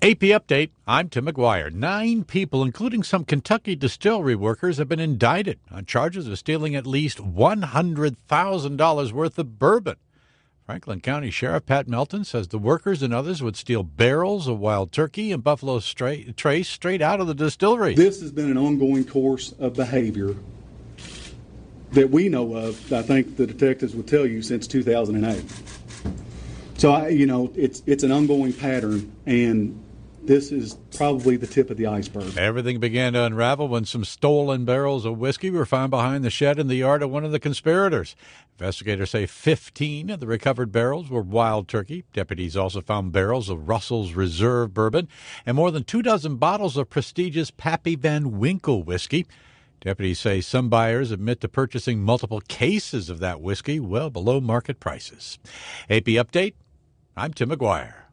AP Update, I'm Tim McGuire. 9 people, including some Kentucky distillery workers, have been indicted on charges of stealing at least $100,000 worth of bourbon. Franklin County Sheriff Pat Melton says the workers and others would steal barrels of Wild Turkey and Buffalo Trace straight out of the distillery. This has been an ongoing course of behavior that we know of, I think the detectives would tell you, since 2008. So, it's an ongoing pattern, and this is probably the tip of the iceberg. Everything began to unravel when some stolen barrels of whiskey were found behind the shed in the yard of one of the conspirators. Investigators say 15 of the recovered barrels were Wild Turkey. Deputies also found barrels of Russell's Reserve bourbon and more than 24 bottles of prestigious Pappy Van Winkle whiskey. Deputies say some buyers admit to purchasing multiple cases of that whiskey well below market prices. AP Update, I'm Tim McGuire.